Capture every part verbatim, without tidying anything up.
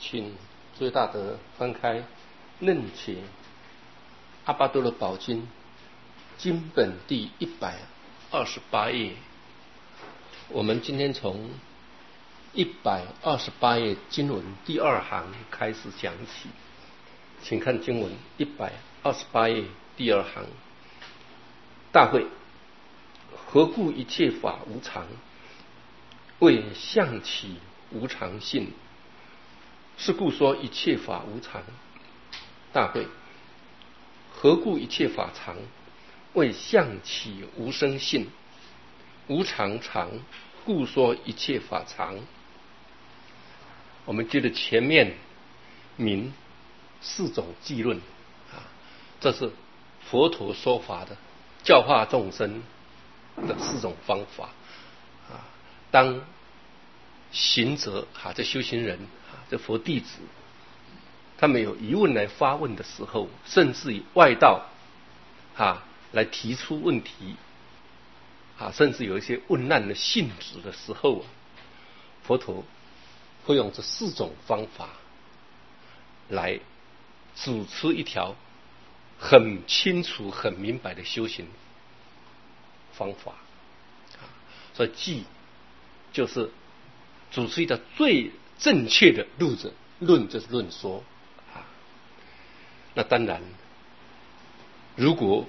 请诸位大德翻开《楞伽阿巴多罗宝经》经本第一百二十八页。我们今天从一百二十八页经文第二行开始讲起，请看经文一百二十八页第二行。大会，何故一切法无常？为相起无常性，是故说一切法无常。大会，何故一切法常？为相起无生性，无常常，故说一切法常。我们记得前面明四种记论啊，这是佛陀说法的教化众生的四种方法啊。当行者啊，这修行人啊，这佛弟子，他们有疑问来发问的时候，甚至于外道啊来提出问题啊，甚至有一些问难的性质的时候，佛陀会用这四种方法来指出一条很清楚、很明白的修行方法啊。所以记就是主持一条最正确的路子，论就是论说啊。那当然，如果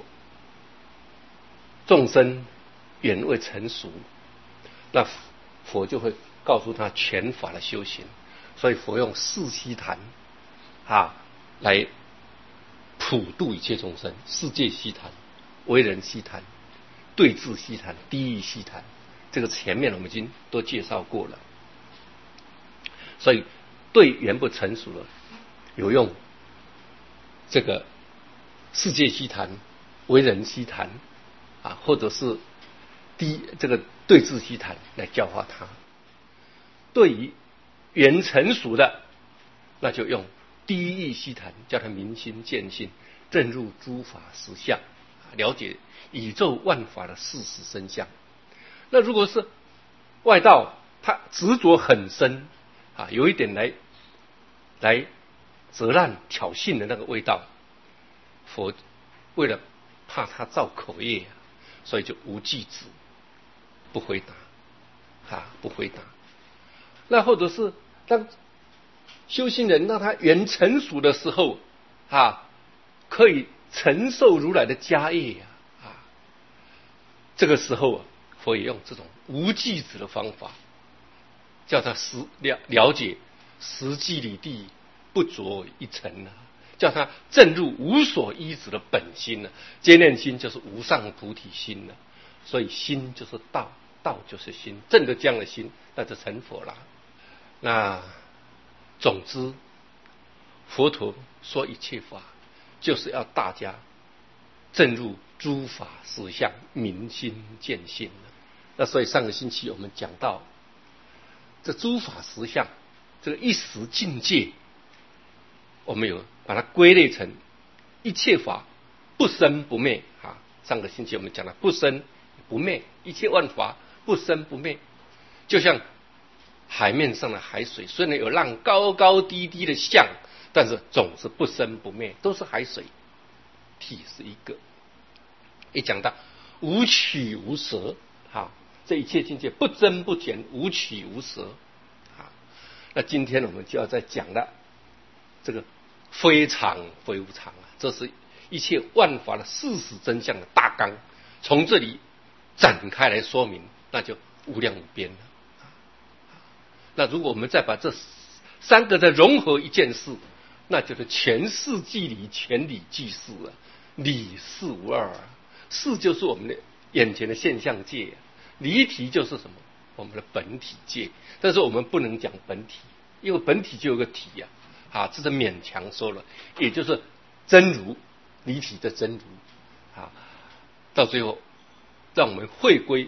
众生远未成熟，那佛就会告诉他全法的修行。所以佛用四悉檀啊来普度一切众生，世界悉檀、为人悉檀、对治悉檀、第一悉檀，这个前面我们已经都介绍过了。所以对缘不成熟了，有用这个世界悉檀、为人悉檀啊，或者是第这个对治悉檀来教化他。对于缘成熟的，那就用第一义悉檀，叫他明心见性，证入诸法实相，了解宇宙万法的事实真相。那如果是外道，他执着很深啊，有一点来来责难挑衅的那个味道，佛为了怕他造口业，所以就无记止，不回答啊，不回答。那或者是当修行人让他缘成熟的时候啊，可以承受如来的家业啊，这个时候啊，佛也用这种无记止的方法，叫他实了了解实际里地不着一尘啊，叫他证入无所依止的本心呢、啊。接念心就是无上菩提心呢、啊，所以心就是道，道就是心，证得这样的心，那就成佛了。那总之，佛陀说一切法，就是要大家证入诸法实相，明心见性。那所以上个星期我们讲到，这诸法实相，这个一时境界，我们有把它归类成一切法不生不灭啊。上个星期我们讲了不生不灭，一切万法不生不灭，就像海面上的海水，虽然有浪高高低低的像，但是总是不生不灭，都是海水，体是一个。一讲到无取无舍啊，这一切境界不增不减，无取无舍啊。那今天我们就要再讲了这个非常非无常啊，这是一切万法的事实真相的大纲，从这里展开来说明，那就无量无边了。那如果我们再把这三个再融合一件事，那就是全事即理，全理即事啊，理事无二啊。事就是我们的眼前的现象界，离体就是什么？我们的本体界。但是我们不能讲本体，因为本体就有个体呀、啊，啊，这是勉强说了，也就是真如，离体的真如啊。到最后，让我们回归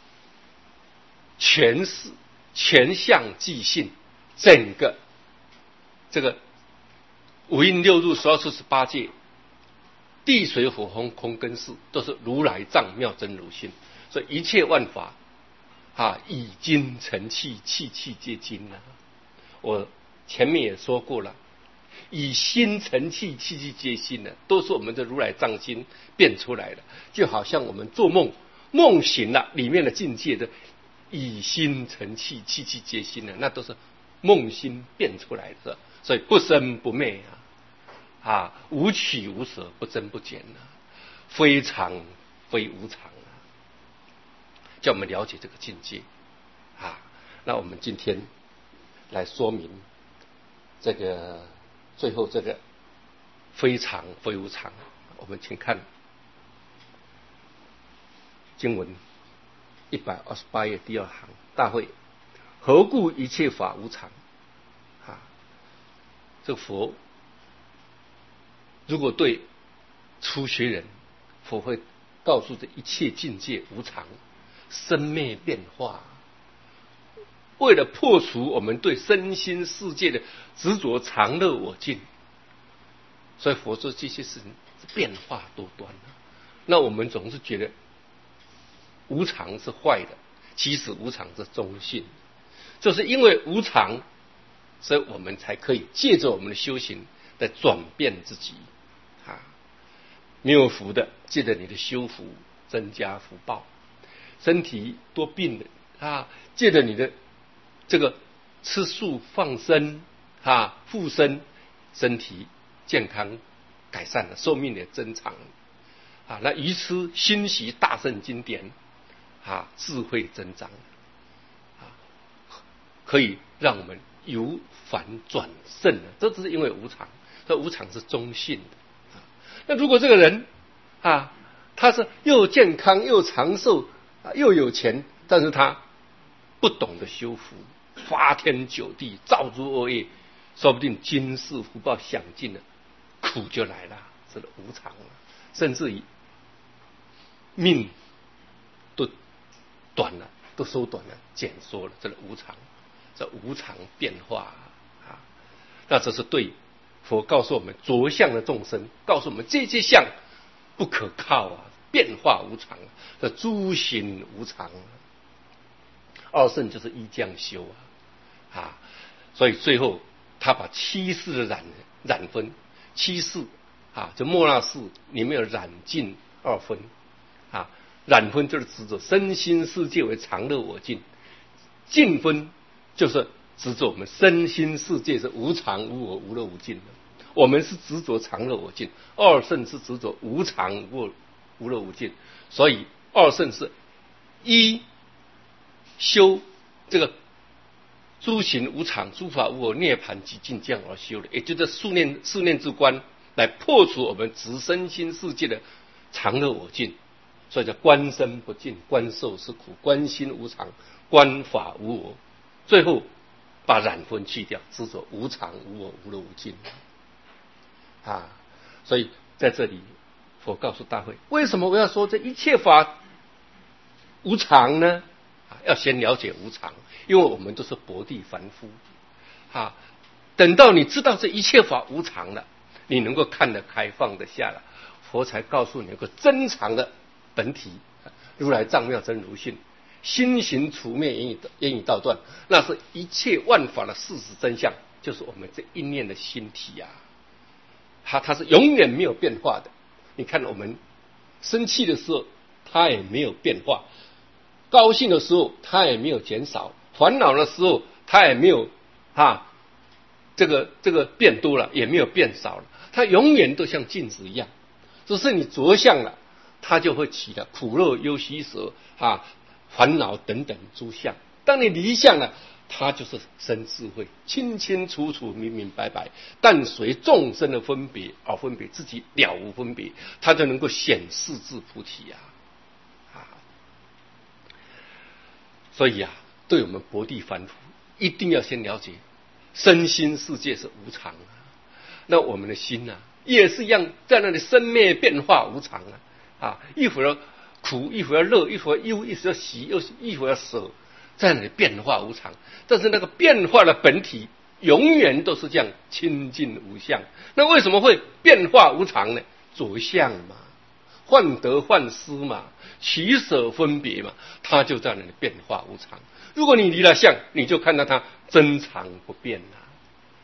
全事。全相即性，整个这个五蕴六入十二处十八界，地水火风空跟识，都是如来藏妙真如性。所以一切万法啊，以金成器，器器皆金啊。我前面也说过了，以心成气，气气皆心的，都是我们的如来藏心变出来的。就好像我们做梦，梦醒了，里面的境界的以心成气，气气皆心的，那都是梦心变出来的。所以不生不灭啊，啊，无取无舍，不增不减啊，非常非无常啊，叫我们了解这个境界啊。那我们今天来说明这个最后这个非常非无常。我们请看经文一百二十八页第二行，大会何故一切法无常啊？这个佛如果对初学人，佛会告诉这一切境界无常，生灭变化。为了破除我们对身心世界的执着常乐我净，所以佛说这些事情变化多端啊。那我们总是觉得无常是坏的，其实无常是中性，就是因为无常，所以我们才可以借着我们的修行来转变自己啊。没有福的，借着你的修福增加福报；身体多病的啊，借着你的这个吃素放生啊，护身，身体健康改善了，寿命也增长啊。那愚痴欣习大圣经典啊，智慧增长啊，可以让我们由反转胜了。这只是因为无常，这无常是中性的啊。那如果这个人啊，他是又健康又长寿啊，又有钱，但是他不懂得修福，发天酒地，造诸恶业，说不定今世福报享尽了，苦就来了，这个无常了，甚至于命都短了，都缩短了，减缩了，这个无常，这无常变化啊。那这是对佛告诉我们着相的众生，告诉我们这些相不可靠啊，变化无常，这诸行无常。二圣就是依这样修啊，啊，所以最后他把七世的染染分，七世啊，就末那世里面有染净二分啊，染分就是指着身心世界为常乐我净，净分就是指着我们身心世界是无常无我无乐无净的，我们是执着常乐我净，二圣是执着无常无我无乐无净，所以二圣是一修这个诸行无常、诸法无我、涅槃极尽这样而修的，也就是数念四念之观来破除我们执身心世界的常乐我净，所以叫观身不净，观受是苦，观心无常，观法无我，最后把染分去掉，执着无常无我无乐无净啊。所以在这里佛告诉大会，为什么我要说这一切法无常呢？要先了解无常，因为我们都是薄地凡夫啊。等到你知道这一切法无常了，你能够看得开放得下了，佛才告诉你有个真常的本体，如来藏妙真如性，心行除灭，言语言语道断，那是一切万法的事实真相，就是我们这一念的心体啊，它它是永远没有变化的。你看我们生气的时候，它也没有变化。高兴的时候它也没有减少，烦恼的时候它也没有啊这个这个变多了，也没有变少了，它永远都像镜子一样。只是你着相了，它就会起了苦乐忧喜舍啊烦恼等等诸相。当你离相了，它就是生智慧，清清楚楚明明白白，但随众生的分别而分别，自己了无分别，它就能够显示至菩提啊。所以啊，对我们薄地凡夫，一定要先了解身心世界是无常啊。那我们的心啊，也是一样，在那里生灭变化无常啊。啊，一会儿苦，一会儿乐，一会儿忧，一会儿喜，又一会儿舍，在那里变化无常。但是那个变化的本体，永远都是这样清净无相。那为什么会变化无常呢？着相嘛。患得患失嘛，取舍分别嘛，它就在那里变化无常。如果你离了相，你就看到它真常不变了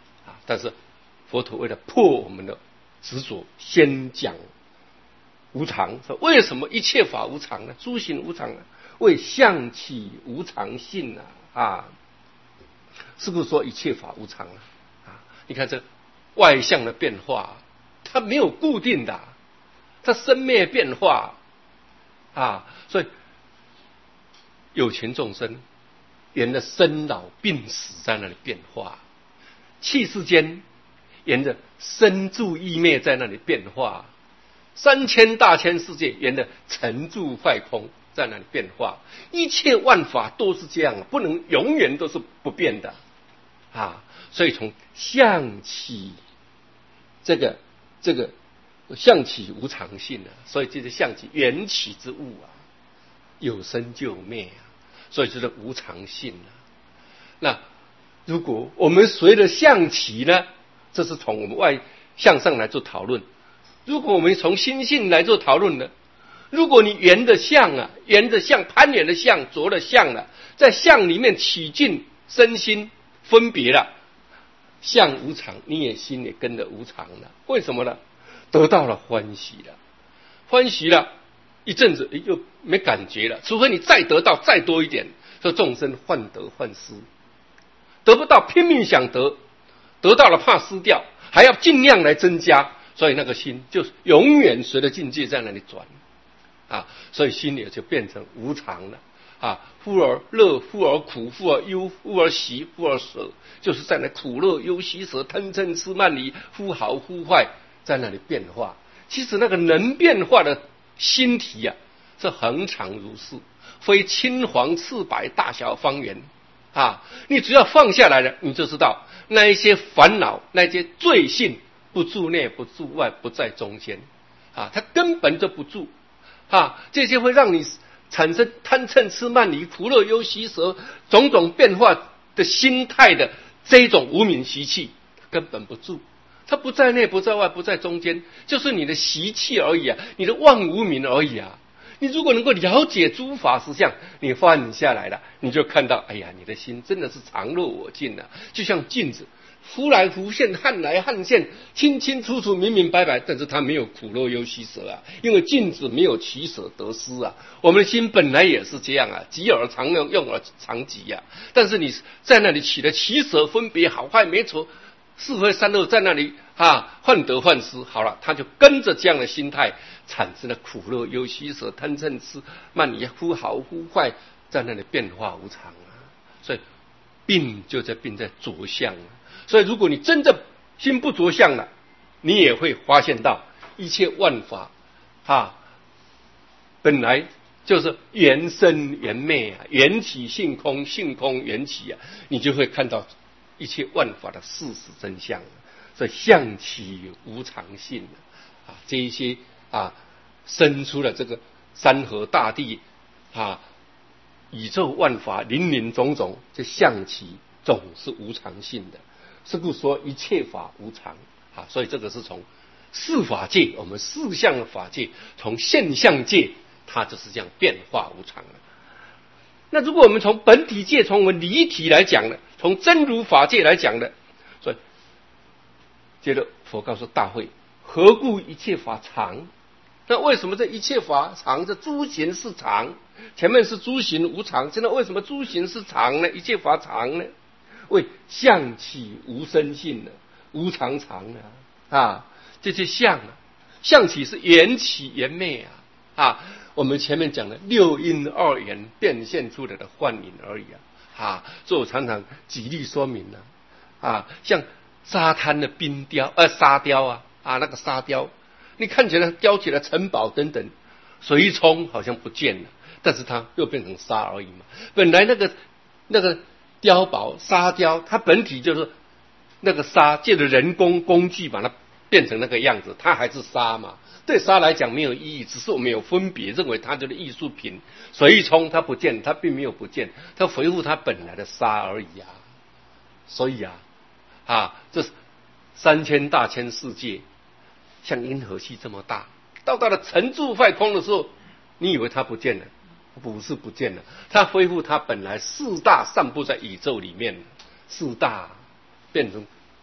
但是佛陀为了破我们的执着，先讲无常。说为什么一切法无常呢？诸行无常呢？为相起无常性啊！啊，是不是说一切法无常啊？啊，你看这外相的变化，它没有固定的，它生灭变化啊，所以有情众生沿着生老病死在那里变化，气世间沿着生住异灭在那里变化，三千大千世界沿着成住坏空在那里变化，一切万法都是这样，不能永远都是不变的啊！所以从相起这个这个相起无常性啊，所以这是相起缘起之物啊，有生就有灭啊，所以就是无常性啊。那如果我们随着相起呢，这是从我们外向上来做讨论。如果我们从心性来做讨论呢，如果你沿着相啊，沿着相攀缘的相，着了相了，在相里面起劲身心分别了，相无常，你也心也跟着无常了。为什么呢？得到了欢喜了，欢喜了一阵子又没感觉了，除非你再得到再多一点。说众生患得患失，得不到拼命想得，得到了怕失掉，还要尽量来增加，所以那个心就永远随着境界在那里转啊，所以心里就变成无常了啊，忽而乐，忽而苦，忽而忧，忽而喜，忽而舍，就是在那苦乐忧喜舍贪嗔痴慢疑，忽好忽坏在那里变化。其实那个能变化的心体啊，是恒常如是，非青黄赤白大小方圆啊，你只要放下来了，你就知道那一些烦恼，那一些罪性不住内不住外，不在中间啊，它根本就不住啊，这些会让你产生贪嗔痴慢疑苦乐忧喜舍种种变化的心态的这种无明习气，根本不住，它不在内不在外不在中间，就是你的习气而已啊，你的妄无明而已啊。你如果能够了解诸法实相，你放下来了，你就看到，哎呀，你的心真的是常乐我净啊，就像镜子，忽来忽现，汉来汉现，清清楚楚明明白白，但是它没有苦乐忧喜舍啊，因为镜子没有取舍得失啊。我们的心本来也是这样啊，急而常用，用而常急啊，但是你在那里起了取舍分别好坏美丑是非善恶，在那里啊患得患失，好了，他就跟着这样的心态产生了苦乐忧喜舍贪嗔痴慢疑忽好忽坏，在那里变化无常啊。所以病就在病在着相啊。所以如果你真正心不着相了，你也会发现到一切万法啊本来就是缘生缘灭啊，缘起性空，性空缘起啊，你就会看到一切万法的事实真相。所以相起无常性啊，这一些啊生出了这个山河大地啊，宇宙万法林林总总，这相起总是无常性的。是故说一切法无常啊，所以这个是从事法界，我们事相的法界，从现象界，它就是这样变化无常的。那如果我们从本体界，从我们离体来讲呢，从真如法界来讲呢，所以接着佛告诉大会，何故一切法常？那为什么这一切法常？这诸行是常，前面是诸行无常，现在为什么诸行是常呢？一切法常呢？为相起无生性呢，无常常啊啊，这些相啊，相起是缘起缘灭啊啊，我们前面讲的六因二缘变现出来的幻影而已啊啊，所以我常常举例说明呢 啊, 啊，像沙滩的冰雕呃沙雕啊啊那个沙雕，你看起来雕起来城堡等等，水一冲好像不见了，但是它又变成沙而已嘛，本来那个那个。碉堡沙雕，它本体就是那个沙，借着人工工具把它变成那个样子，它还是沙嘛。对沙来讲没有意义，只是我们有分别，认为它就是艺术品。水一冲它不见，它并没有不见，它恢复它本来的沙而已啊。所以啊，啊，这三千大千世界，像银河系这么大，到达了成住坏空的时候，你以为它不见了？不是不见了，它恢复它本来四大散布在宇宙里面，四大变成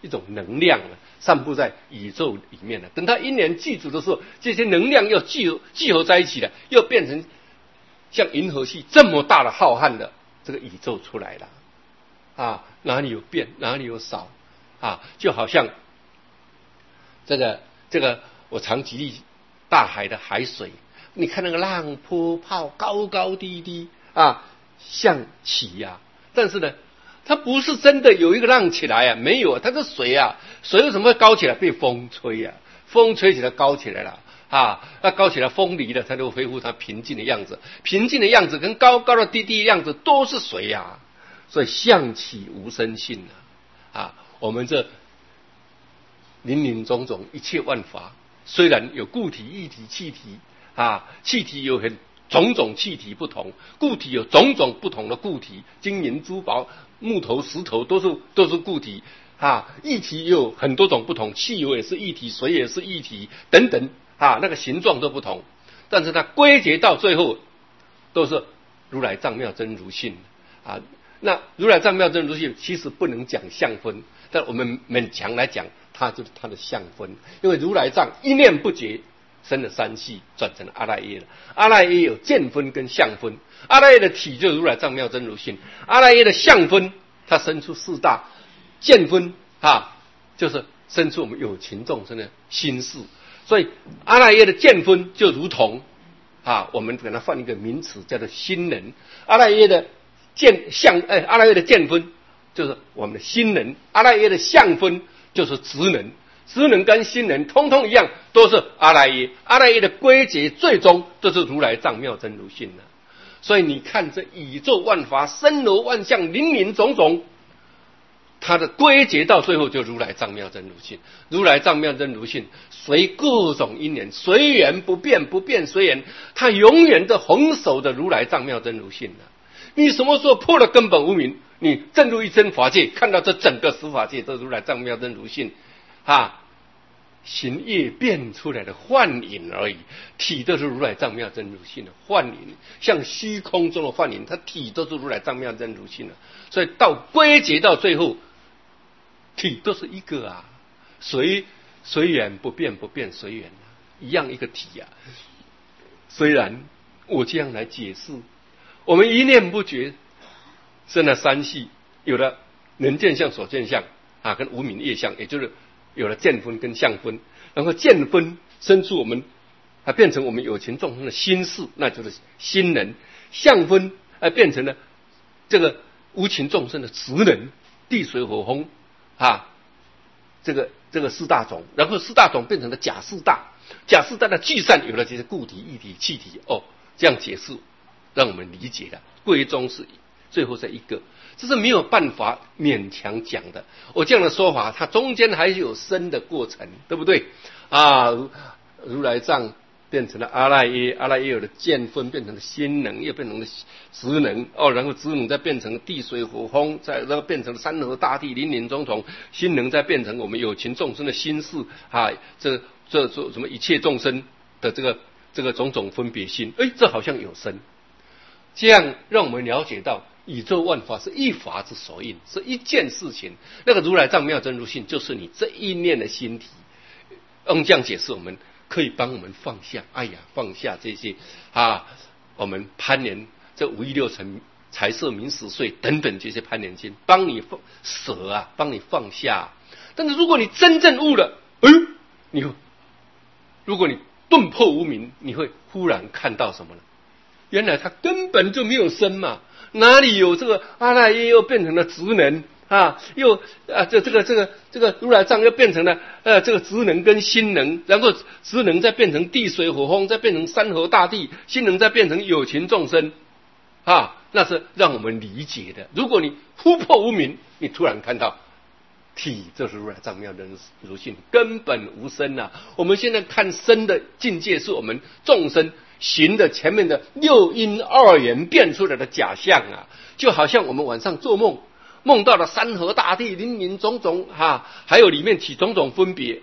一种能量了，散布在宇宙里面了。等它因缘具足的时候，这些能量又聚聚合在一起了，又变成像银河系这么大的浩瀚的这个宇宙出来了。啊，哪里有变，哪里有少啊？就好像这个这个，我常举例大海的海水，你看那个浪波泡高高低低啊，像起呀、啊，但是呢，它不是真的有一个浪起来啊，没有啊，它是水啊，水为什么会高起来？被风吹啊，风吹起来高起来了啊，那高起来风离了，它就恢复它平静的样子，平静的样子跟高高的低低的样子都是水啊。所以象起无生性啊，啊，我们这林林总总一切万法，虽然有固体、液体、气体啊，气体有很种种气体不同，固体有种种不同的固体，金银珠宝、木头、石头都是都是固体啊，液体也有很多种不同，汽油也是液体，水也是液体等等啊，那个形状都不同，但是它归结到最后都是如来藏妙真如性啊。那如来藏妙真如性其实不能讲相分，但我们勉强来讲，它就是它的相分。因为如来藏一念不绝，生了三系，转成了阿赖耶了。阿赖耶有见分跟相分，阿赖耶的体就是如来藏妙真如性，阿赖耶的相分，它生出四大，见分啊，就是生出我们有情众生的心事。所以阿赖耶的见分就如同啊，我们给它换一个名词叫做心能。阿赖耶的见相，哎，阿赖耶的见分就是我们的心能，阿赖耶的相分就是执能，执能跟心能通通一样，都是阿赖耶。阿赖耶的归结最终都是如来藏妙真如性了。所以你看这宇宙万法森罗万象林林总总，它的归结到最后就如来藏妙真如性。如来藏妙真如性随各种因缘随缘不变，不变随缘，它永远的恒守的如来藏妙真如性了。你什么时候破了根本无明，你正入一真法界，看到这整个十法界都如来藏妙真如性啊，行业变出来的幻影而已，体都是如来藏妙真如性的幻影，像虚空中的幻影，它体都是如来藏妙真如性的。所以到归结到最后，体都是一个啊，随随缘不变，不变随缘啊，一样一个体啊。虽然我这样来解释，我们一念不觉生了三系，有了能见相、所见相啊，跟无明业相，也就是有了见分跟相分，然后见分生出我们啊，变成我们有情众生的心事，那就是心能；相分啊，变成了这个无情众生的执能，地水火风啊，这个这个四大种，然后四大种变成了假四大，假四大的聚散有了这些固体、液体、气体，哦，这样解释让我们理解了，归宗是最后是一个，这是没有办法勉强讲的。我这样的说法，它中间还是有生的过程，对不对啊？如来藏变成了阿赖耶，阿赖耶有了见分，变成了心能，又变成了执能，哦，然后执能再变成地水火风，再然后变成了山河大地林林总总，心能再变成我们有情众生的心事啊，这这这什么一切众生的这个这个种种分别心，哎，这好像有生。这样让我们了解到宇宙万法是一法之所应，是一件事情。那个如来藏妙真如性就是你这一念的心体。用这样解释，我们可以帮我们放下，哎呀，放下这些啊，我们攀缘这五欲六尘、财色名食睡等等这些攀缘心，帮你放舍啊，帮你放下。但是如果你真正悟了，哎，你会，如果你顿破无明，你会忽然看到什么呢？原来他根本就没有生嘛，哪里有这个阿赖耶又变成了执能啊，又啊这这个这个这个如来藏又变成了呃这个执能跟心能，然后执能再变成地水火风，再变成山河大地，心能再变成有情众生啊，那是让我们理解的。如果你突破无明，你突然看到体就是如来藏妙真如性，根本无生啊。我们现在看生的境界是我们众生行的前面的六因二缘变出来的假象啊，就好像我们晚上做梦，梦到了山河大地林林总总哈、啊，还有里面起种种分别，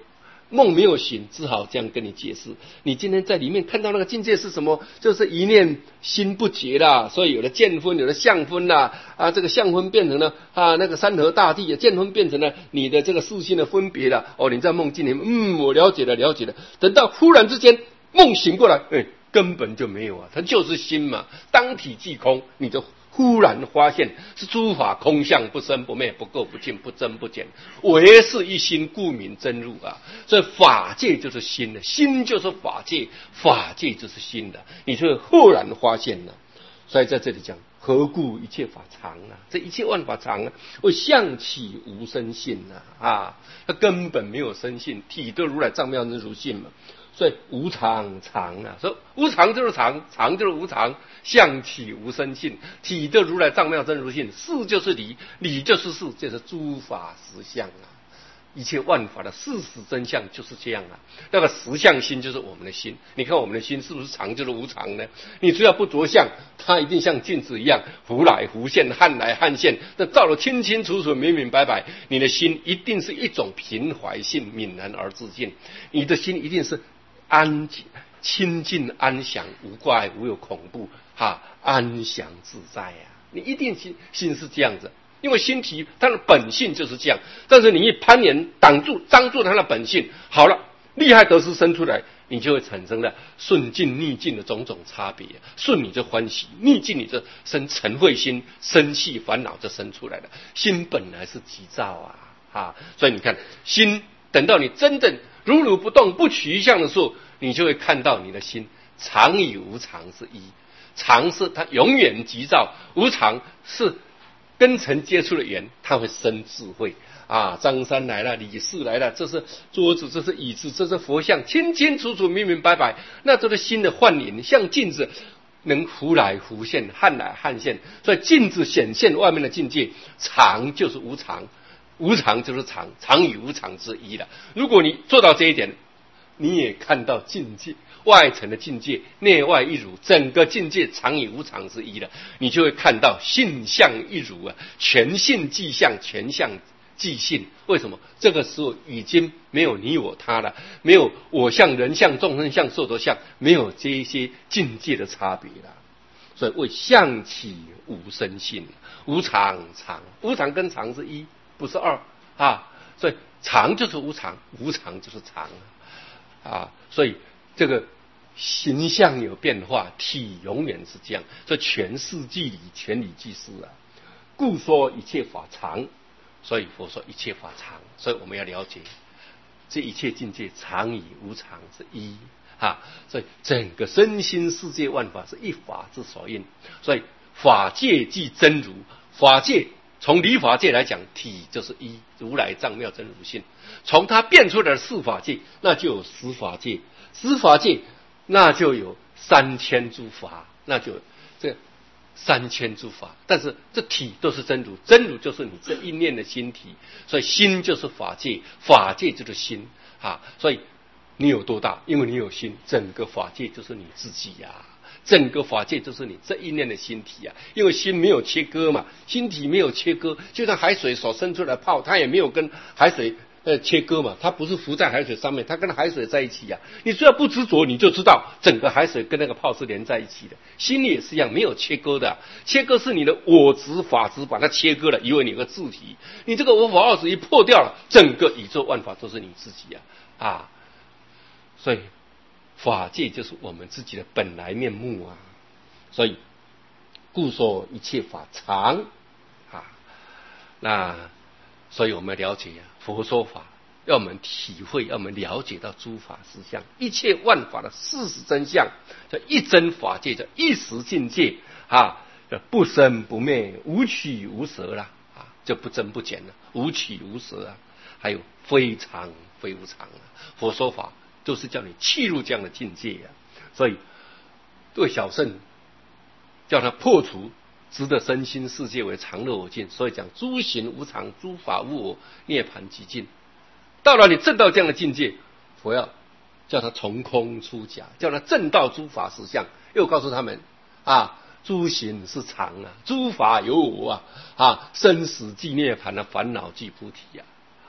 梦没有醒，只好这样跟你解释。你今天在里面看到那个境界是什么？就是一念心不结啦，所以有的见分，有的相分啦，啊，这个相分变成了啊那个山河大地，见分变成了你的这个四心的分别了。哦，你在梦境里面，嗯，我了解了，了解了。等到忽然之间梦醒过来，哎，根本就没有啊，它就是心嘛，当体即空，你就忽然发现是诸法空相，不生不灭，不垢不净，不增不减，唯是一心，故名真如啊。所以法界就是心的，心就是法界，法界就是心的，你就会忽然发现了。所以在这里讲，何故一切法常啊？这一切万法常啊，为相起无生性啊啊，它根本没有生性，体得如来藏妙真如性嘛。所以无常常啊，所以无常就是常，常就是无常，相起无生性，体得如来藏妙真如性，事就是理，理就是事，这是诸法实相啊。一切万法的事实真相就是这样啊。那个实相心就是我们的心，你看我们的心是不是常就是无常呢？你只要不着相，它一定像镜子一样浮来浮现，撼来撼现，那照得清清楚楚，明明白白。你的心一定是一种平怀性，泯然而自尽，你的心一定是安清净安详，无挂碍，无有恐怖，哈，安详自在啊！你一定心心是这样子，因为心体它的本性就是这样。但是你一攀岩挡住、张住它的本性，好了，利害得失生出来，你就会产生了顺境逆境的种种差别。顺你就欢喜，逆境你就生嗔恚心，生气烦恼就生出来了。心本来是急躁啊，啊，所以你看，心等到你真正如如不动不取相的时候，你就会看到你的心常与无常是一。常是它永远急躁，无常是跟尘接触的缘，它会生智慧啊。张三来了，李四来了，这是桌子，这是椅子，这是佛像，清清楚楚明明白白，那这个心的幻影像镜子，能浮来浮现，撼来撼现。所以镜子显现外面的境界，常就是无常，无常就是常，常与无常之一了。如果你做到这一点，你也看到境界外层的境界，内外一如，整个境界常与无常之一了，你就会看到性相一如啊，全性即相，全相即性。为什么？这个时候已经没有你我他了，没有我相、人相、众生相、寿者相，没有这一些境界的差别了。所以为相起无生性，无常常，无常跟常是一，不是二啊。所以常就是无常，无常就是常啊。所以这个形象有变化，体永远是这样。所以全事即理，全理即事啊。故说一切法常，所以佛说一切法常。所以我们要了解这一切境界常与无常是一啊。所以整个身心世界万法是一法之所应。所以法界即真如，法界从理法界来讲，体就是一，如来藏妙真如性。从它变出来的四法界，那就有十法界，十法界那就有三千诸法，那就这三千诸法。但是这体都是真如，真如就是你这一念的心体，所以心就是法界，法界就是心啊。所以你有多大？因为你有心，整个法界就是你自己呀、啊。整个法界就是你这一念的心体啊，因为心没有切割嘛，心体没有切割，就像海水所生出来的泡，它也没有跟海水呃切割嘛，它不是浮在海水上面，它跟海水在一起呀、啊。你只要不执着，你就知道整个海水跟那个泡是连在一起的。心也是一样，没有切割的、啊，切割是你的我执法执把它切割了，以为你有个自体，你这个我法二执一破掉了，整个宇宙万法都是你自己呀 啊, 啊，所以。法界就是我们自己的本来面目啊，所以故说一切法常啊。那所以我们要了解啊，佛说法要我们体会，要我们了解到诸法实相，一切万法的事实真相，叫一真法界，叫一实境界啊，不生不灭，无取无舍啦啊，就不增不减了，无取无舍啊，还有非常非无常啊。佛说法都是叫你契入这样的境界啊，所以对小圣叫他破除值得身心世界为常乐我净，所以讲诸行无常，诸法无我，涅槃极尽。到了你证到这样的境界，佛要叫他从空出假，叫他证到诸法实相，又告诉他们啊，诸行是常啊，诸法有我啊，啊，生死即涅槃的烦恼即菩提啊。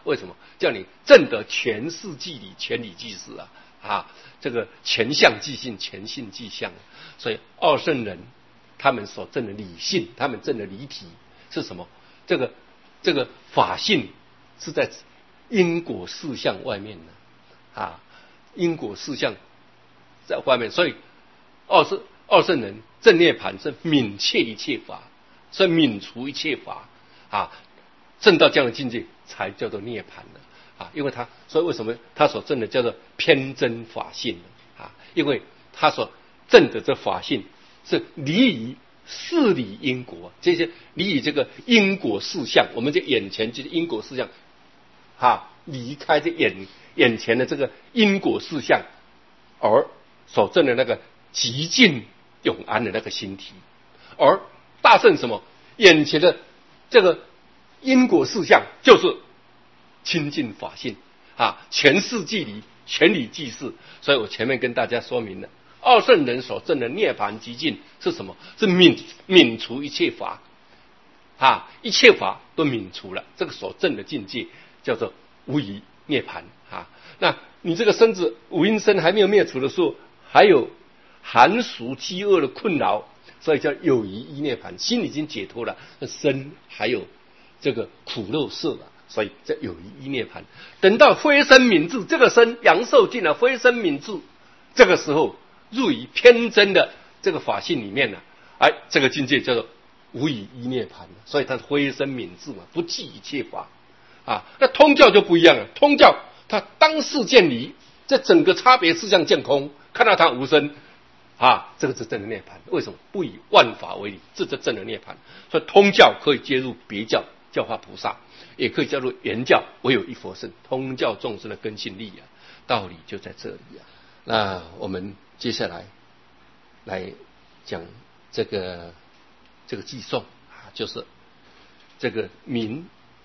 为什么？叫你证得全事即理，全理即事啊！啊，这个全相即性，全性即相。所以二圣人他们所证的理性，他们证的离体是什么？这个这个法性是在因果事项外面的啊，因果事项在外面，所以二圣二圣人证涅盘是泯切一切法，所以泯除一切法啊，证到这样的境界才叫做涅盘了。啊，因为他，所以为什么他所证的叫做偏真法性呢？啊，因为他所证的这法性是离于事理因果，这些离于这个因果事项，我们这眼前就是因果事项，啊，离开这眼眼前的这个因果事项，而所证的那个极尽永安的那个心体，而大圣什么？眼前的这个因果事项就是清净法性啊，全事即理，全理即事。所以我前面跟大家说明了，二圣人所证的涅槃极尽是什么？是泯泯除一切法啊，一切法都泯除了，这个所证的境界叫做无疑涅槃啊。那你这个身子五阴身还没有灭除的时候，还有寒暑饥饿的困扰，所以叫有疑依涅槃。心已经解脱了，那身还有这个苦肉色了。所以这有一涅槃，等到非身泯智，这个身阳寿尽了，非身泯智，这个时候入于偏真的这个法性里面了，哎，这个境界叫做无以一涅槃。所以它是非身泯智嘛，不计一切法啊。那通教就不一样了，通教它当世见离，这整个差别事项见空，看到它无生啊，这个是真的涅槃。为什么？不以万法为理，这是真的涅槃。所以通教可以接入别教教化菩萨，也可以叫做原教唯有一佛圣，通教众生的根性力啊，道理就在这里啊。那我们接下来来讲这个这个寄颂啊，就是这个明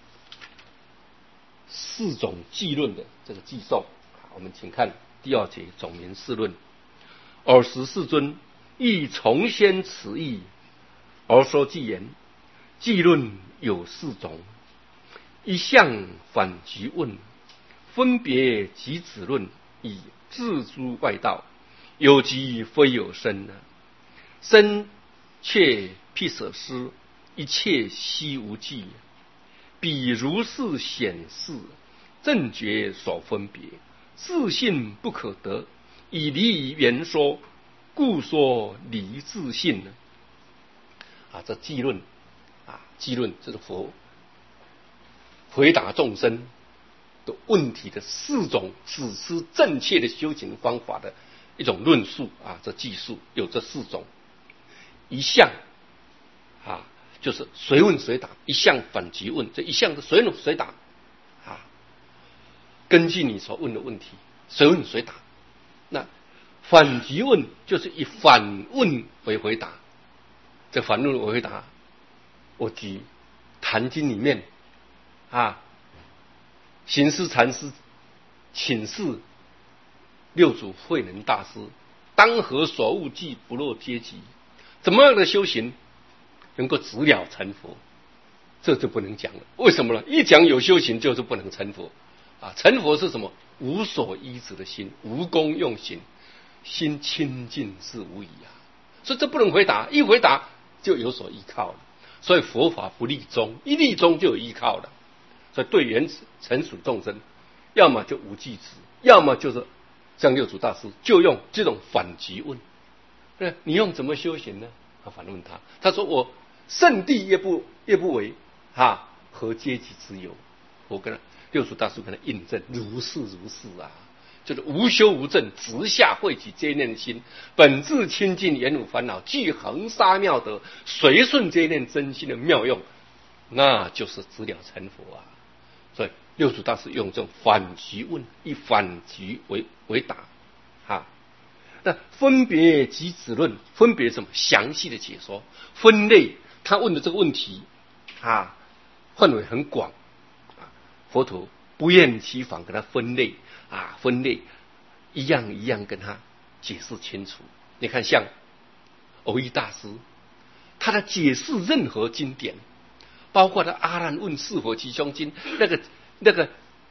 四种记论的这个寄颂。我们请看第二节总明四论。尔时世尊亦重宣此义，而说偈言：记论有四种，一向反即问，分别即止论，以自诸外道，有即非有生，生却辟舍施，一切悉无记。彼如是显示，正觉所分别，自信不可得，以离言说，故说离自性呢。啊，这记论啊，记论这是佛回答众生的问题的四种指示正确的修行方法的一种论述啊，这技术有这四种。一向啊，就是随问随答，一向反即问，这一向是随问随答啊，根据你所问的问题，随问随答。那反即问就是以反问为回答，这反问为回答，我举《坛经》里面啊，行思禅师请示六祖慧能大师，当何所悟即不落阶级？怎么样的修行能够直了成佛？这就不能讲了。为什么呢？一讲有修行就是不能成佛啊！成佛是什么？无所依止的心，无功用行，心清净是无疑啊！所以这不能回答，一回答就有所依靠了。所以佛法不立宗，一立宗就有依靠了。所以对原始成属众生，要么就无记止，要么就是像六祖大师就用这种反即问。对，你用怎么修行呢？他反问他，他说我圣地也不也不为啊，何阶级之有？我跟他六祖大师跟他印证，如是如是啊，就是无修无证，直下慧起这一念心，本自清净，言无烦恼，具恒沙妙德，随顺这一念真心的妙用，那就是直了成佛啊。所以六祖大师用这种反即问，以反即为为答啊。那分别即止论，分别什么？详细的解说，分类。他问的这个问题啊，范围很广啊，佛陀不厌其烦给他分类啊，分类一样一样跟他解释清楚。你看，像蕅益大师，他的解释任何经典，包括他阿难问是否其胸经，那个那个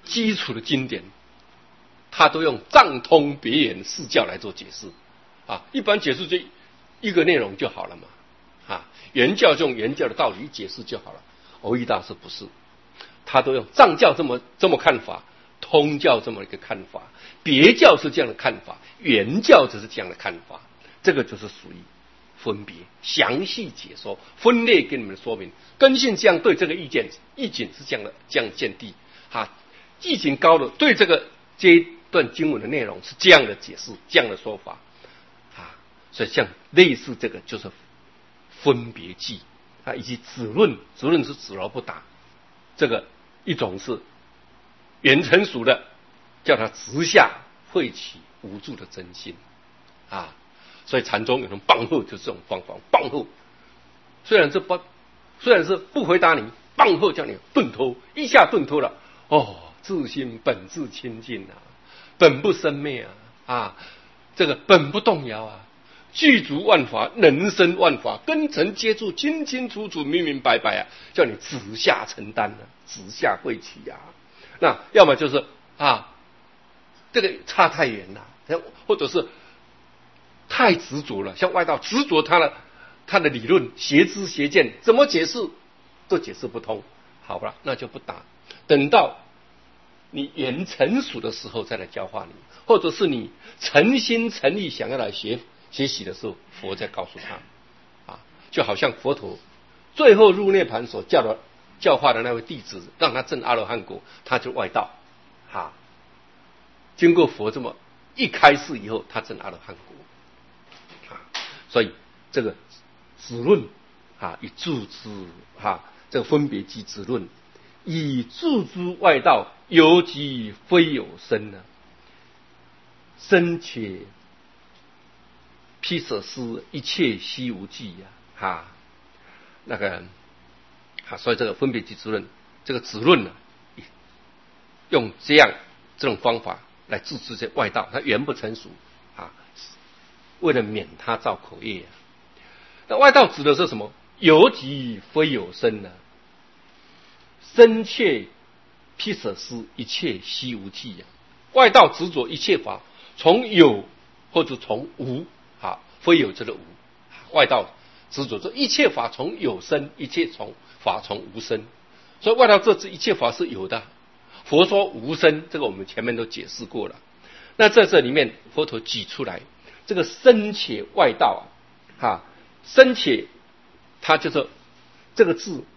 基础的经典，他都用藏通别圆四教来做解释啊。一般解释就一个内容就好了嘛啊，原教就用原教的道理解释就好了。蕅益大师不是，他都用藏教这么这么看法，通教这么一个看法，别教是这样的看法，原教就是这样的看法，这个就是属于分别详细解说分类给你们说明。根性这样对这个意见意境是这样的这样见地啊，意境高的对这个这一段经文的内容是这样的解释，这样的说法啊，所以像类似这个就是分别记啊，以及子论，子论是子而不答，这个一种是原成熟的，叫他直下慧起无助的真心啊。所以禅宗有种棒喝，就是这种方法。棒喝虽然是不，虽然是不回答你，棒喝叫你顿脱，一下顿脱了。哦，自心本自清净啊，本不生灭啊，啊，这个本不动摇啊，具足万法，能生万法，根尘接触，清清楚楚，明明白白啊，叫你直下承担啊，直下慧起啊。那要么就是啊，这个差太远了，或者是太执着了，像外道执着他的他的理论，邪知邪见，怎么解释都解释不通。好了，那就不答。等到你原成熟的时候再来教化你，或者是你诚心诚意想要来学学习的时候，佛再告诉他啊，就好像佛陀最后入涅盘所教的教化的那位弟子，让他证阿罗汉果，他就外道啊。经过佛这么一开示以后，他证阿罗汉果。所以这个子论啊，以注之哈，这个分别记子论，以注之外道，犹即非有生呢、啊，生且披舍思，一切悉无记呀、啊，哈，那个啊，所以这个分别记子论，这个子论呢、啊，用这样这种方法来治治这外道，它原不成熟啊。为了免他造口业啊，那外道指的是什么？有即非有生呢、啊，生切披舍思，一切悉无记呀、啊。外道执着一切法，从有或者从无啊，非有这个无。外道执着这一切法从有生，一切从法从无生。所以外道这一切法是有的，佛说无生，这个我们前面都解释过了。那在这里面，佛陀举出来。这个生且外道啊，哈，生且，它就是这个字，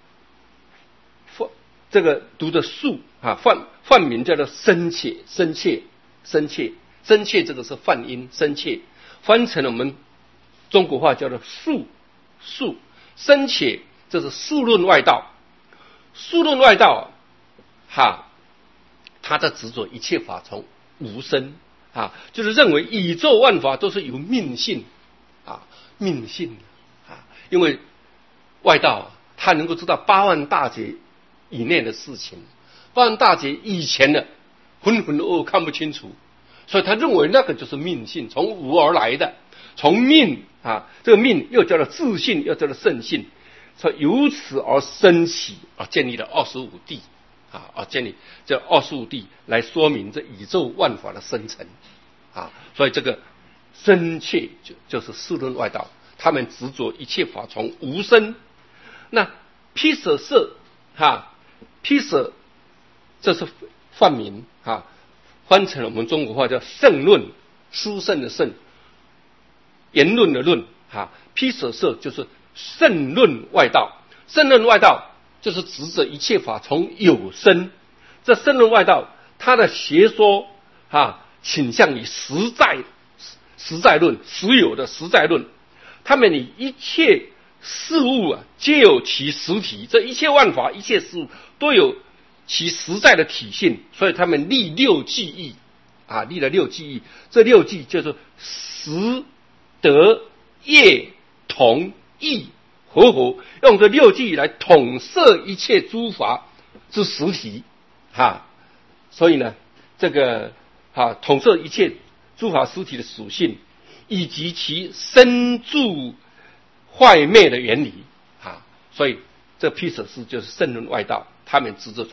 这个读的数啊，梵梵名叫做生且，生且，生且，生且，这个是梵音，生且，翻成了我们中国话叫做数数，生且，这是数论外道，数论外道，哈，他的执着一切法从无生。啊，就是认为宇宙万法都是由命性啊，命性啊，因为外道、啊、他能够知道八万大劫以内的事情，八万大劫以前的浑浑噩噩看不清楚，所以他认为那个就是命性，从无而来的，从命啊，这个命又叫做自性，又叫做圣性，所以由此而生起啊，建立了二十五谛。啊啊！建立这二十五谛来说明这宇宙万法的生成啊，所以这个生切就就是四论外道，他们执着一切法从无生。那披舍色哈，披舍这是梵名哈，翻成了我们中国话叫圣论，殊胜的圣，言论的论哈，披舍色就是圣论外道，圣论外道。就是指着一切法从有生，这圣论外道，他的学说啊，倾向于实在实在论，实有的实在论。他们以一切事物啊，皆有其实体，这一切万法、一切事物都有其实在的体性，所以他们立六记义啊，立了六记义。这六记就是实、德、业、同、义。合合用这六记来统摄一切诸法之实体，哈，所以呢，这个哈统摄一切诸法实体的属性，以及其生住坏灭的原理，哈，所以这披舍思就是圣论外道，他们执着从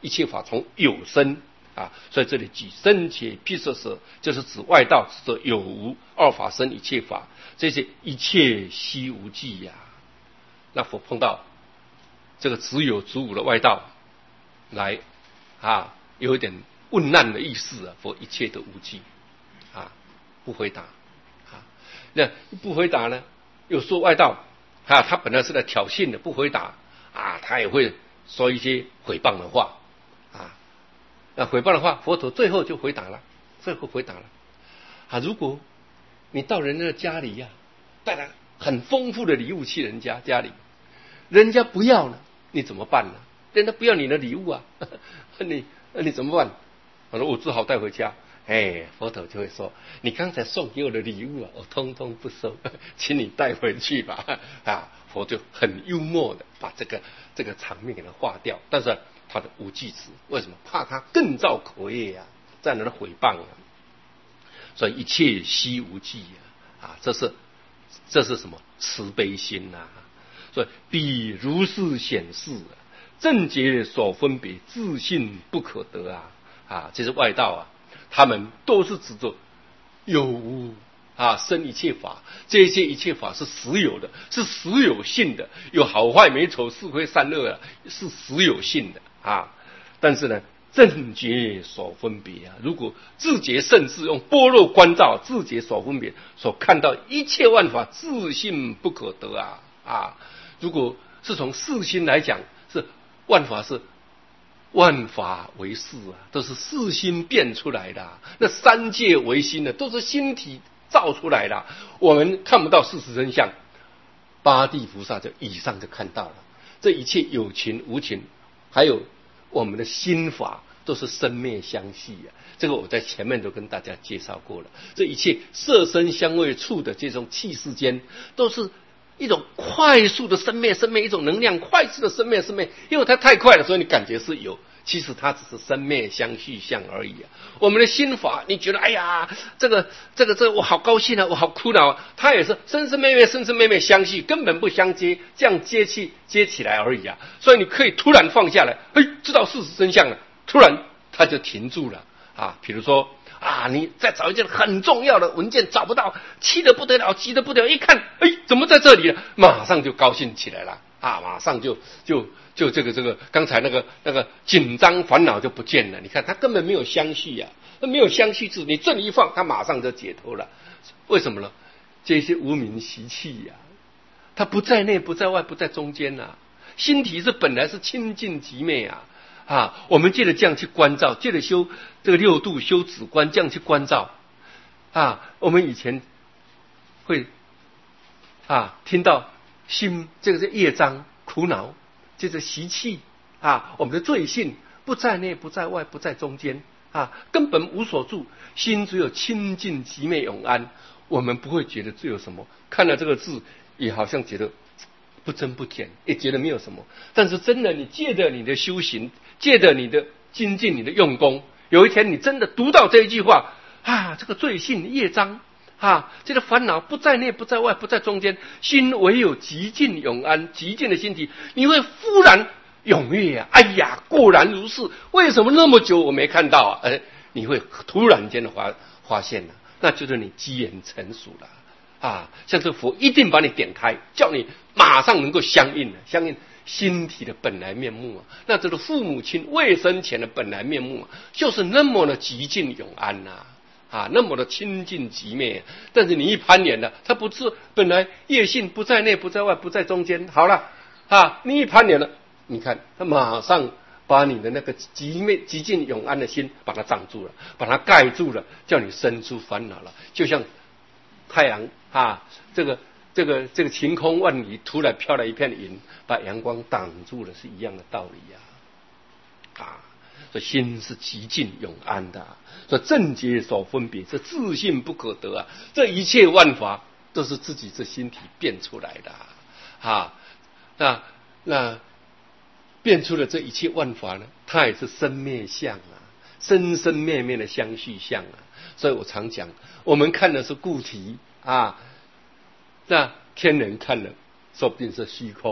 一切法从有生啊，所以这里举生且辟色舍，就是指外道，指有无二法生一切法，这些一切悉无记呀、啊。那佛碰到这个只有主无的外道来啊，有一点问难的意思啊，佛一切都无记啊，不回答啊。那不回答呢，又说外道啊，他本来是来挑衅的，不回答啊，他也会说一些诽谤的话啊。那诽谤的话，佛陀最后就回答了，最后回答了啊，如果你到人家的家里呀、啊，带来很丰富的礼物去人家家里，人家不要呢，你怎么办呢？人家不要你的礼物啊，你你怎么办？我说我只好带回家。哎，佛陀就会说，你刚才送给我的礼物啊，我通通不收，请你带回去吧。啊，佛就很幽默的把这个这个场面给他化掉，但是他的无记子，为什么？怕他更造口业啊，在那的诽谤啊。所以一切悉无记啊，啊，这是这是什么慈悲心呐、啊？所以彼如是显示、啊，正觉所分别，自信不可得啊啊！这是外道啊，他们都是指着有无啊生一切法，这些一切法是实有的，是实有性的，有好坏美丑是非善恶啊，是实有性的啊。但是呢，正觉所分别啊，如果自觉甚至用般若观照，自觉所分别，所看到一切万法自性不可得啊啊！如果是从世心来讲，是万法是万法为事啊，都是世心变出来的、啊。那三界为心的，都是心体造出来的。我们看不到事实真相，八地菩萨就以上就看到了。这一切有情无情，还有我们的心法，都是生灭相续啊。这个我在前面都跟大家介绍过了。这一切色身香味触的这种气世间，都是一种快速的生灭，生灭一种能量，快速的生灭，生灭，因为它太快了，所以你感觉是有，其实它只是生灭相续相而已啊。我们的心法，你觉得哎呀，这个这个这个我好高兴啊，我好苦恼啊，它也是生生灭灭，生生灭灭相续，根本不相接，这样接起接起来而已啊。所以你可以突然放下来，哎，知道事实真相了，突然它就停住了啊。比如说啊，你再找一件很重要的文件找不到，气得不得了，急得不得了，一看，哎，怎么在这里了？马上就高兴起来了啊，马上就就就这个这个刚才那个那个紧张烦恼就不见了。你看他根本没有相续呀、啊，没有相续字，你这里一放，他马上就解脱了。为什么呢？这些无明习气呀、啊，它不在内，不在外，不在中间啊。心体是本来是清净极昧啊。啊，我们借着这样去关照，借着修这个六度修止观，这样去关照啊。我们以前会啊听到心这个是业障苦恼，接着习气啊，我们的罪性不在内，不在外，不在中间啊，根本无所住，心只有清净极昧永安。我们不会觉得这有什么，看了这个字也好像觉得不增不减，也觉得没有什么。但是真的，你借着你的修行，借着你的精进，你的用功，有一天你真的读到这一句话啊，这个罪性业障啊，这个烦恼不在内，不在外，不在中间，心唯有极静永安，极静的心体，你会忽然踊跃啊！哎呀，果然如是，为什么那么久我没看到啊？哎，你会突然间的发发现了、啊，那就是你机缘成熟了。啊，像这佛一定把你点开，叫你马上能够相应的相应心体的本来面目啊，那这个父母亲未生前的本来面目啊，就是那么的极静永安呐、啊，啊，那么的清净极昧、啊。但是你一攀缘了，它不是本来业性不在内，不在外，不在中间。好了啊，你一攀缘了，你看他马上把你的那个极昧极静永安的心把它障住了，把它盖住了，叫你生出烦恼了，就像太阳啊，这个这个这个晴空万里，突然飘来一片云，把阳光挡住了，是一样的道理呀、啊。啊，所以心是极静永安的、啊，所以正觉所分别，这自性不可得啊。这一切万法都是自己这心体变出来的啊。啊那那变出了这一切万法呢，它也是生灭相啊，生生灭灭的相续相啊。所以我常讲，我们看的是固体啊，那天人看了说不定是虚空。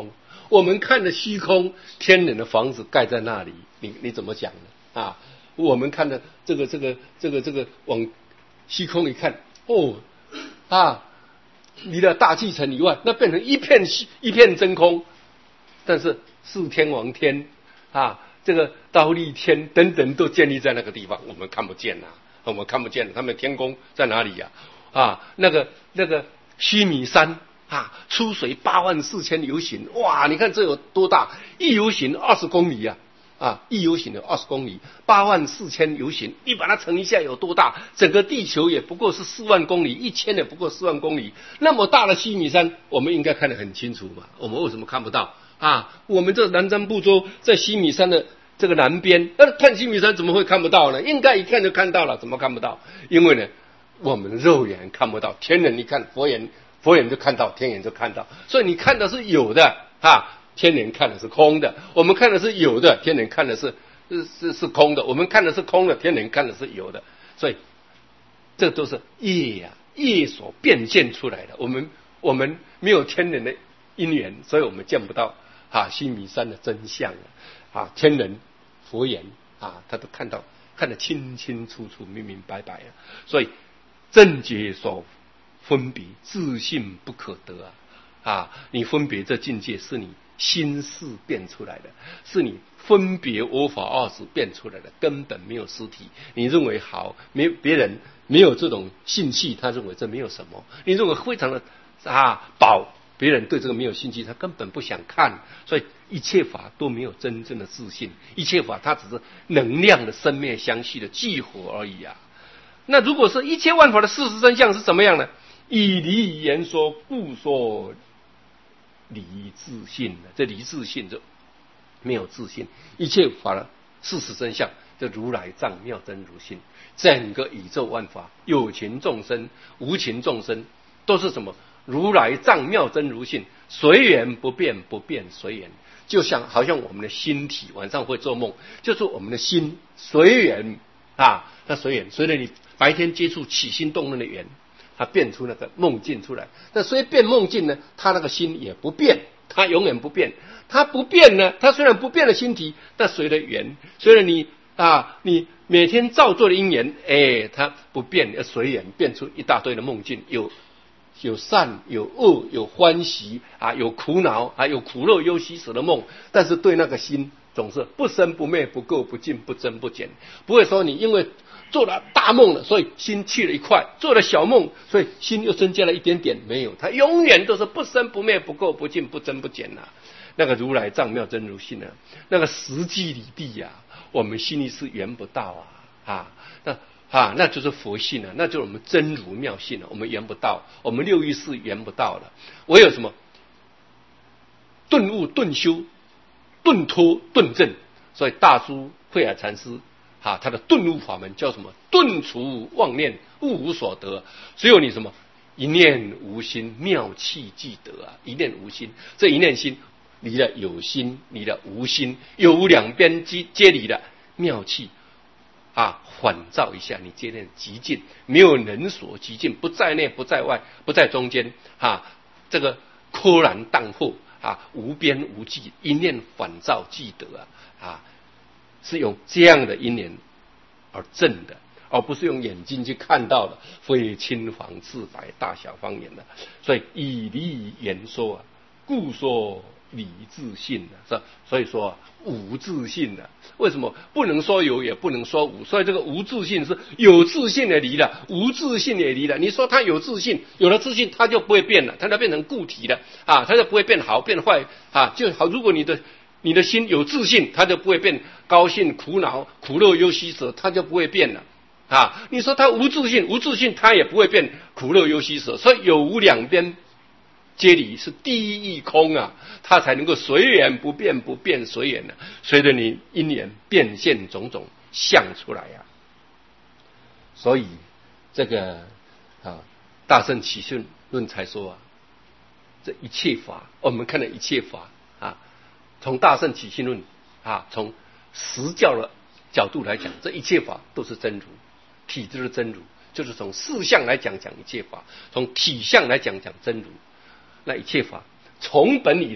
我们看的虚空，天人的房子盖在那里，你你怎么讲呢？啊，我们看的这个这个这个这个往虚空一看，哦啊，离了大气层以外，那变成一片一片真空。但是四天王天啊，这个忉利天等等都建立在那个地方，我们看不见呐、啊，我们看不见，他们天宫在哪里呀、啊？啊，那个那个须弥山啊，出水八万四千由旬，哇，你看这有多大？一由旬二十公里啊！啊，一由旬有二十公里，八万四千由旬，你把它乘一下有多大？整个地球也不过是四万公里，一千也不过四万公里，那么大的须弥山，我们应该看得很清楚嘛？我们为什么看不到？啊，我们这南瞻部洲在须弥山的这个南边，那看须弥山怎么会看不到呢？应该一看就看到了，怎么看不到？因为呢，我们肉眼看不到，天人一看，佛眼佛眼就看到，天眼就看到，所以你看的是有的啊。天人看的是空的，我们看的是有的；天人看的是是是是空的，我们看的是空的，天人看的是有的。所以这都是业呀、啊，业所变现出来的。我们我们没有天人的因缘，所以我们见不到啊须弥山的真相啊。啊，天人佛眼啊，他都看到看得清清楚楚、明明白白啊。所以正觉所分别，自性不可得啊。啊，你分别这境界是你心事变出来的，是你分别我法二执变出来的，根本没有实体。你认为好，没别人没有这种兴趣，他认为这没有什么。你认为非常的啊宝，别人对这个没有兴趣，他根本不想看。所以一切法都没有真正的自信，一切法它只是能量的生灭相续的聚合而已啊。那如果是一切万法的事实真相是怎么样呢？以离言说，故说离自性，这离自性就没有自信。一切法的事实真相，这如来藏妙真如性。整个宇宙万法，有情众生、无情众生，都是什么？如来藏妙真如性，随缘不变，不变随缘。就像好像我们的心体晚上会做梦，就是我们的心随缘啊，那随缘，随着你白天接触起心动念的缘。他变出那个梦境出来，那所以变梦境呢，他那个心也不变，他永远不变。他不变呢，他虽然不变的心体，但随着缘，随着你啊，你每天照做的因缘，哎，他不变，要随缘变出一大堆的梦境，有有善有恶，有欢喜啊，有苦恼啊，有苦乐忧喜舍的梦，但是对那个心总是不生不灭，不垢不净，不增不减，不会说你因为做了大梦了，所以心去了一块；做了小梦，所以心又增加了一点点。没有，它永远都是不生不灭，不垢不净，不增不减呐、啊。那个如来藏妙真如性啊，那个实际理地呀、啊，我们心里是圆不到啊啊，那啊那就是佛性啊，那就是我们真如妙性啊，我们圆不到，我们六欲是圆不到了。唯有什么顿悟、顿修、顿脱、顿证。所以大珠慧海禅师。啊，他的顿悟法门叫什么？顿除妄念，悟无所得。只有你什么一念无心，妙气即得啊！一念无心，这一念心离了有心，离了无心，有无两边皆皆离了妙气啊，反照一下，你接念极尽，没有能所极尽，不在内，不在外，不在中间啊，这个豁然荡后啊，无边无际，一念反照即得啊啊！是用这样的因缘而证的，而不是用眼睛去看到的，非青黄赤白大小方言的。所以以离言说啊，故说离自性的，是吧？所以说、啊、无自性的，为什么不能说有，也不能说无？所以这个无自性是有自性的离了，无自性也离了。你说他有自性，有了自性，他就不会变了，他就变成固体的啊，他就不会变好变坏啊，就好。如果你的你的心有自信，它就不会变高兴、苦恼、苦乐忧喜舍，它就不会变了啊！你说它无自信，无自信它也不会变苦乐忧喜舍，所以有无两边皆离，是第一义空啊，它才能够随缘不变，不变随缘的、啊，随着你因缘变现种种相出来啊。所以这个啊，大乘起信论才说啊，这一切法，我们看的一切法啊。从大乘起信论啊，从实教的角度来讲，这一切法都是真如，体就是真如，就是从事相来讲讲一切法，从体相来讲讲真如。那一切法从本以来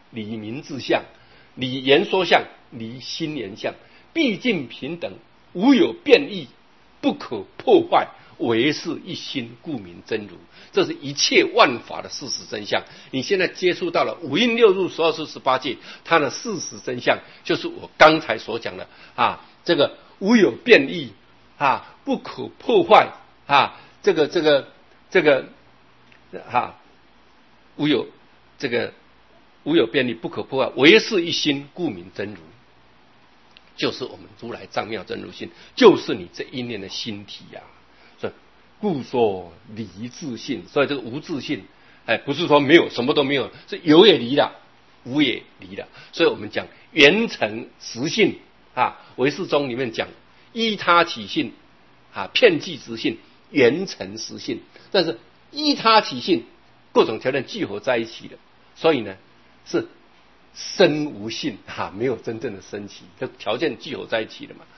离名自相，离言说相，离心言相，毕竟平等，无有变异，不可破坏，唯是一心，故名真如。这是一切万法的事实真相。你现在接触到了五蕴六入十二处十八界，它的事实真相就是我刚才所讲的啊，这个无有变异啊，不可破坏啊，这个这个这个啊，无有这个无有变异，不可破坏，唯是一心，故名真如。就是我们如来藏妙真如性，就是你这一念的心体呀、啊。所以故说离自性，所以这个无自性，哎，不是说没有，什么都没有，是有也离了，无也离了。所以我们讲圆成实性啊，唯识宗里面讲依他起性啊，遍计实性，圆成实性。但是依他起性，各种条件聚合在一起的，所以呢是身无性哈、啊，没有真正的升起，这条件聚合在一起的嘛。